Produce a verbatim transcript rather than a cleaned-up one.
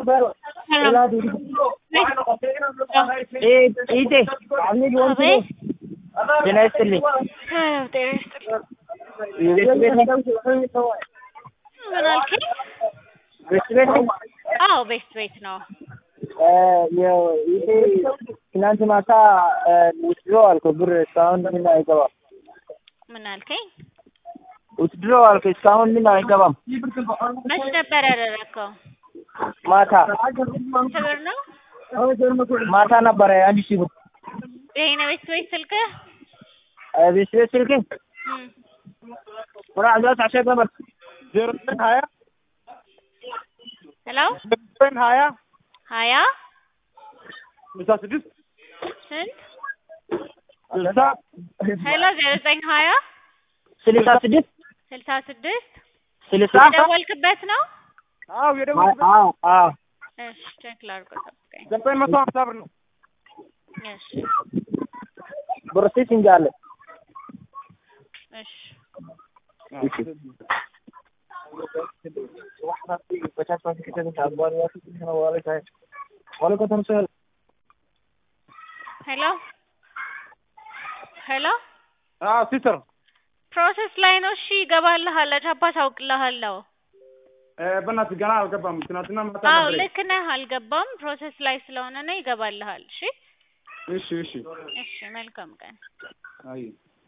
ايه ايه ده عاملين وانت ጤና ይስጥልኝ ጤና ይስጥልኝ ምን አልከኝ? ቤት ቤት ነው? አዎ ቤት ቤት ነው። ያው ይሄ ትናንት ማታ ውስድሮ አልኩ ብር እስካሁን ምን አይገባም። ምን አልከኝ? ውስድሮ አልኩ እስካሁን ምን አይገባም። መች ነበር ያደረከው? ማታ ስንት ብር ነው? ማታ ነበር አንድ ሺህ ብር። ይሄ ነው ቤት ቤት ስልክህ? ቤት ቤት ስልክህ? ወራ አዛት አሸገ ነበር ዜሮ ዘጠኝ ሀያ ሄሎ ዘጠኝ ሀያ ሀያ ስልሳ ስድስት ስንት ስልሳ ሄሎ ዜሮ ዘጠኝ ሀያ ስልሳ ስድስት ስልሳ ስድስት ስልሳ የደወልክበት ነው? አዎ የደወልኩበት። አዎ አዎ እሺ ቼክ ላድርገው ጠብቀኝ። ዘጠኝ መቶ ሀምሳ ብር ነው። እሺ ፕሮሴሲንግ አለ። እሺ እሺ ሄሎ ሄሎ አዎ ሲስተር ፕሮሰስ ላይ ነው። እሺ ይገባልሃል። ለቻፓ ታውቅልሃለሁ። በእናትህ ገና አልገባም። ትናንትና ማታ አዎ ነበር። ልክ ነህ። አልገባም። ፕሮሰስ ላይ ስለሆነ ነው። ይገባልሃል። እሺ እሺ እሺ እሺ መልካም ቀን። አይ